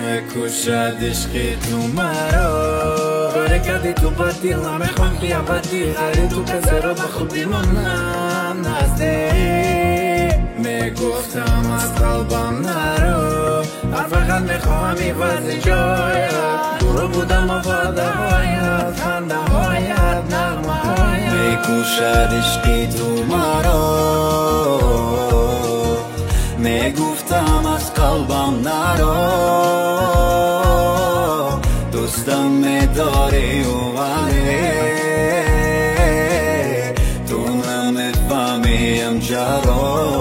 میکشد عشقی تو مرا کاری کردی تو با دیلم میخوام قیابتی غری تو بذارو با خودی منم نزدیک میگفتم از قلبم نرو فقط میخوام ایوازی جایت دورو بودم و باده هایت خنده هایت نغمه هایت میکشد عشقی تو مرا میگفتم از قلبم نرو دوستم میداری و ولی تو نمیفهمیم چرا